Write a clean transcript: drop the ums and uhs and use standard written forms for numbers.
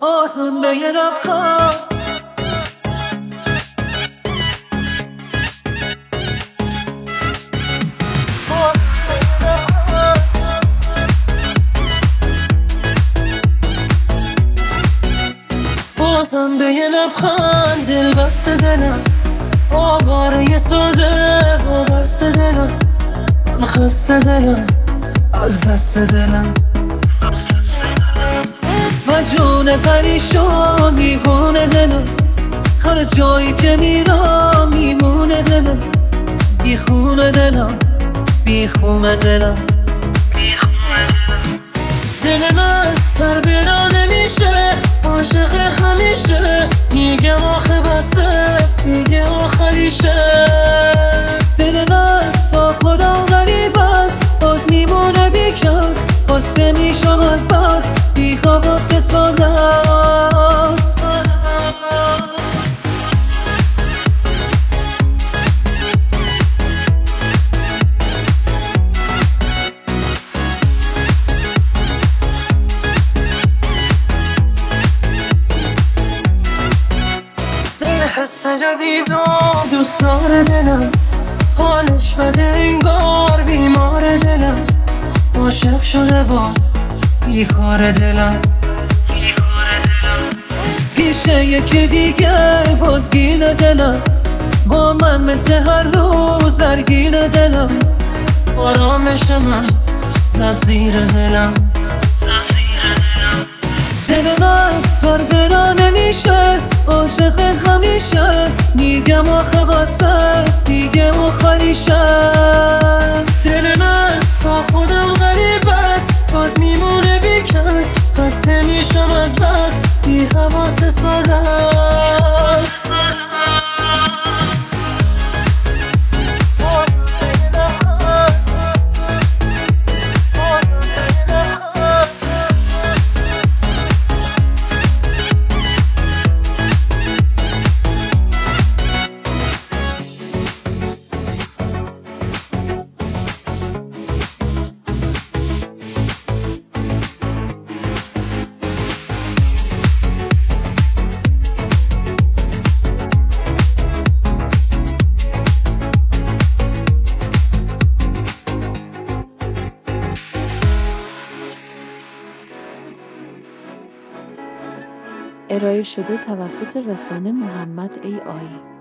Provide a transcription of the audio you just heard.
آدم به یه لبخند بازم به یه لبخند دل بسته دلم آواره ساده وابسته دلم من خسته دلم از دست دلم و جون پریشان دیوونه دلم هر جایی که میرم میمونه دلم بیخونه دلم بیخونه دلم دل من سر برا نمیشه عاشق همیشه میگم آخه بسه میگه آخریشه دل من با خدا غریب است باز میمونه بیکس خواسته میشم از بس بیخواب واسه ساده است حس جدید دوست داره دلم حالش بده انگار بیمار دلم عاشق شده باز بیکار دلم پیشه یکی دیگه باز گیل دلم با من مثل هر روز درگیر دلم آرامش من زد زیر دلم دل من تار برا نمیشه عاشق همیشه میگم آخه قصه دیگه آخریشه دل من با خودم غریب است باز میمونه بیکس خسته میشم از بس بی حواس ساده است ارائه شده توسط رسانه محمد ای آی